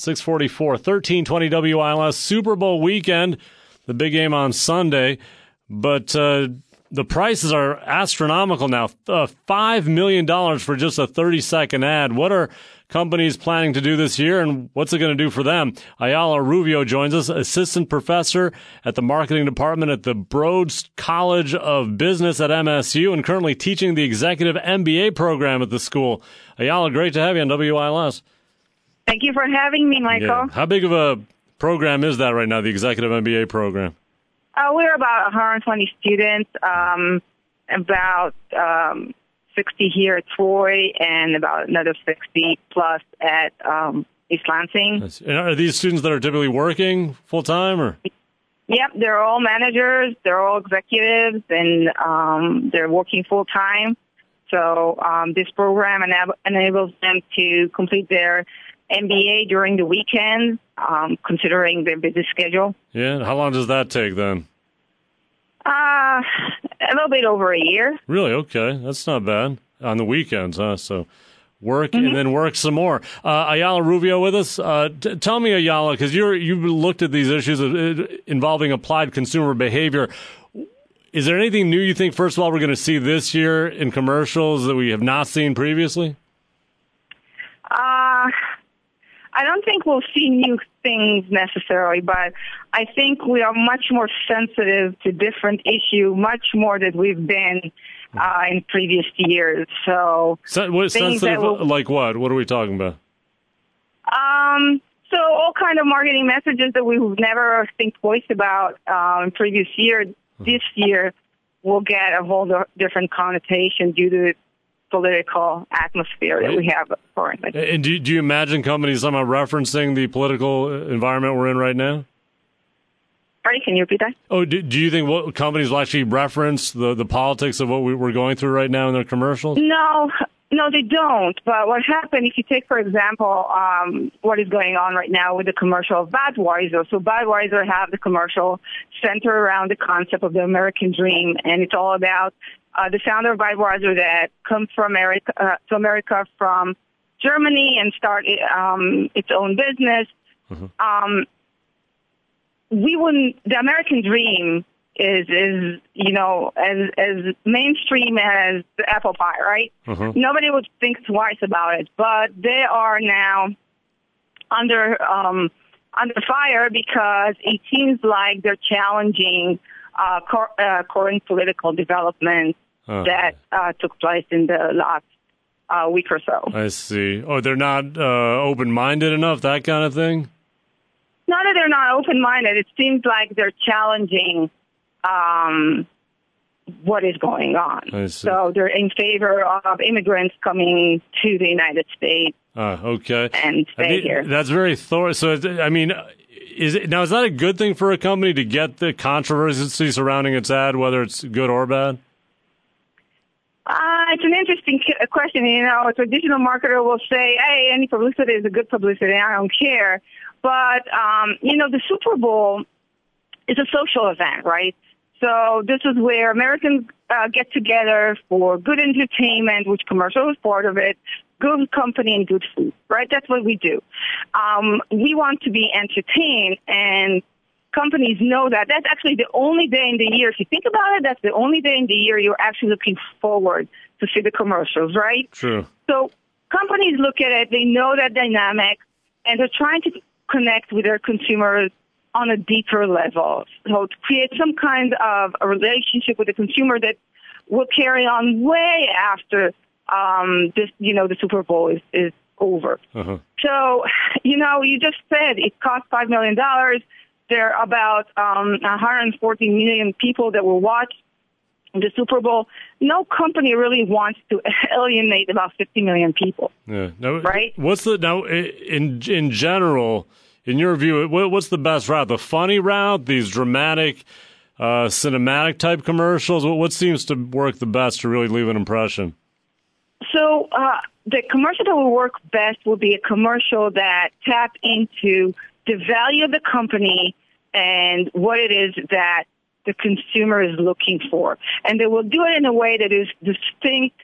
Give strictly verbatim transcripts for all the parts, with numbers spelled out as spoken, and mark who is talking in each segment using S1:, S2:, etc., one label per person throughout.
S1: six forty-four, thirteen twenty W I L S, Super Bowl weekend, the big game on Sunday. But uh, the prices are astronomical now, uh, five million dollars for just a thirty-second ad. What are companies planning to do this year, and what's it going to do for them? Ayala Rubio joins us, assistant professor at the marketing department at the Broad College of Business at M S U, and currently teaching the executive M B A program at the school. Ayala, great to have you on W I L S.
S2: Thank you for having me, Michael.
S1: Yeah. How big of a program is that right now, the executive M B A program?
S2: Uh, we're about one hundred twenty students, um, about um, sixty here at Troy, and about another sixty plus at um, East Lansing.
S1: And are these students that are typically working full-time? Or?
S2: Yep, they're all managers, they're all executives, and um, they're working full-time. So um, this program enab- enables them to complete their M B A during the weekends, um, considering their busy schedule.
S1: Yeah, how long does that take then?
S2: Uh, a little bit over a year.
S1: Really? Okay, that's not bad. On the weekends, huh? So work
S2: mm-hmm.
S1: and then work some more. Uh, Ayala Rubio with us. Uh, t- tell me, Ayala, because you're you've looked at these issues of, uh, involving applied consumer behavior. Is there anything new you think, first of all, we're going to see this year in commercials that we have not seen previously?
S2: Uh, I don't think we'll see new things necessarily, but I think we are much more sensitive to different issues, much more than we've been uh, in previous years. So,
S1: Sen- what, sensitive, will, like what? What are we talking about?
S2: Um, so all kind of marketing messages that we've never think twice about uh, in previous year. This year, we'll get a whole different connotation due to the political atmosphere that we have currently.
S1: And do, do you imagine companies somehow referencing the political environment we're in right now?
S2: Sorry, can you repeat that?
S1: Oh, do, do you think what companies will actually reference the, the politics of what we, we're going through right now in their commercials?
S2: No, no, they don't. But what happened, if you take, for example, um, what is going on right now with the commercial of Budweiser. So Budweiser have the commercial centered around the concept of the American dream, and it's all about uh, the founder of Budweiser that comes from America, uh, to America from Germany and start um, its own business. Mm-hmm. Um, we wouldn't, the American dream is, is, you know, as, as mainstream as the apple pie, right? Uh-huh. Nobody would think twice about it, but they are now under, um, under fire because it seems like they're challenging, uh, cor- uh current political developments uh. that, uh, took place in the last, uh, week or so.
S1: I see. Oh, they're not, uh, open-minded enough, that kind of thing?
S2: Not that they're not open-minded. It seems like they're challenging um, what is going on. So they're in favor of immigrants coming to the United States.
S1: Uh, okay.
S2: And stay
S1: I mean,
S2: here.
S1: That's very thorough. So, I mean, is it, now, is that a good thing for a company to get the controversy surrounding its ad, whether it's good or bad?
S2: Uh, it's an interesting question. You know, a traditional marketer will say, hey, any publicity is a good publicity. I don't care. But, um, you know, the Super Bowl is a social event, right? So this is where Americans uh, get together for good entertainment, which commercial is part of it, good company and good food, right? That's what we do. Um, we want to be entertained, and companies know that. That's actually the only day in the year. If you think about it, that's the only day in the year you're actually looking forward to see the commercials, right?
S1: True.
S2: So companies look at it, they know that dynamic, and they're trying to connect with their consumers on a deeper level. So to create some kind of a relationship with the consumer that will carry on way after um, this, you know, the Super Bowl is, is over. Uh-huh. So, you know, you just said it cost five million dollars. There are about um, one hundred forty million people that will watch the Super Bowl. No company really wants to alienate about fifty million people.
S1: Yeah. Now,
S2: right?
S1: What's the now in in general? In your view, what's the best route? The funny route, these dramatic, uh, cinematic type commercials? What, what seems to work the best to really leave an impression?
S2: So uh, the commercial that will work best will be a commercial that tap into the value of the company and what it is that the consumer is looking for. And they will do it in a way that is distinct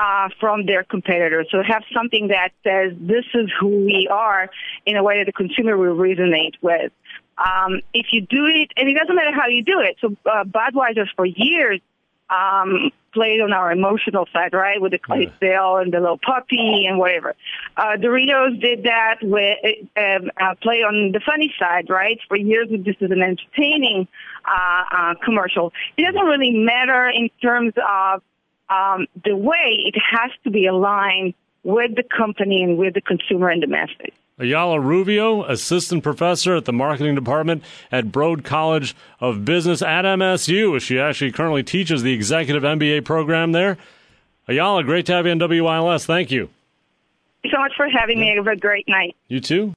S2: uh, from their competitors. So have something that says this is who we are in a way that the consumer will resonate with. Um, if you do it, and it doesn't matter how you do it. So uh, Budweiser for years um, played on our emotional side, right, with the Clydesdale and the little puppy and whatever. Uh, Doritos did that with um, uh, play on the funny side, right? For years, this is an entertaining uh, uh, commercial. It doesn't really matter in terms of um, the way. It has to be aligned with the company and with the consumer and the message.
S1: Ayala Rubio, assistant professor at the marketing department at Broad College of Business at M S U. She actually currently teaches the executive M B A program there. Ayala, great to have you on W I L S. Thank you.
S2: Thank you so much for having me. Have a great night.
S1: You too.